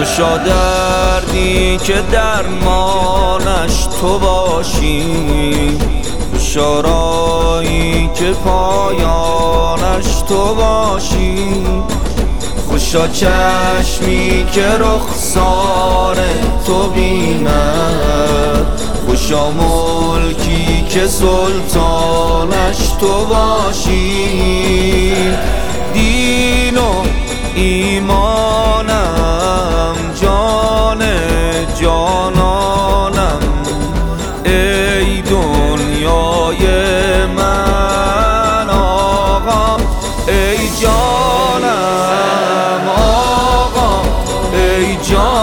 خوشا دردی که درمانش تو باشی، خوشا راهی که پایانش تو باشی، خوشا چشمی که رخسار تو بیند، خوشا ملکی که سلطانش تو باشی. دین و ایمانم جان جانانم، ای دنیای من آقا، ای جانم آقا، ای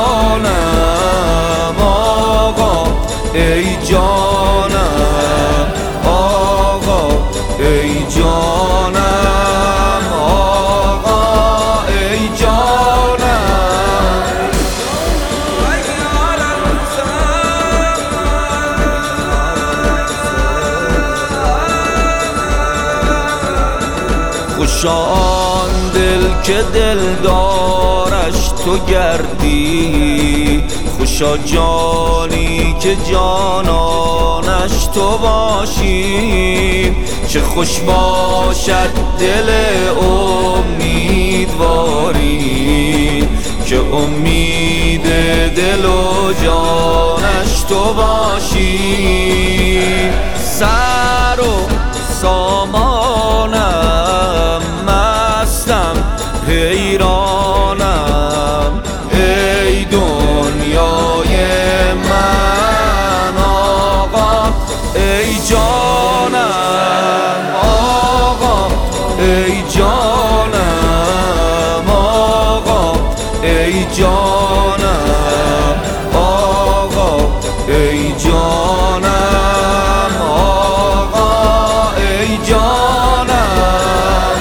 جانم آقا، ای جانم آقا، ای جانم آقا، ای جانم. خوشا آن دل که دلدارش تو گردی، خوشا جانی که جانانش تو باشی. چه خوش باشد دل امیدواری که امید دل و جانش تو باشی. سر و سامانم مستم حیرانم، ای دنیای من آقا، ای جانم آقا، ای جانم آقا، ای جانم آقا، ای جانم آقا، ای جانم.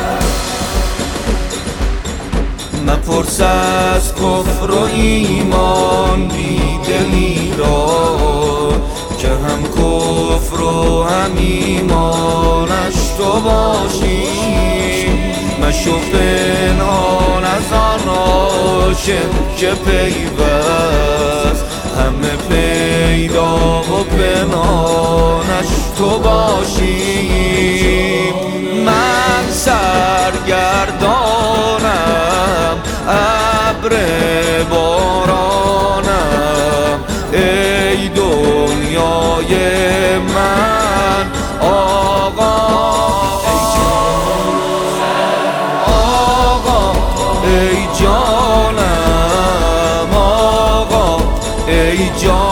مپرس از کفر و ایمان بیدلی را، که هم کفر و هم ایمانش تو باشی. مشو پنهان از آن عاشق که پیوست، همه پیدا و پنهانش تو باشی. من سرگردانم ابر بارانم، ای دنیای من آقا، آقا، ای جانم آقا، ای جانم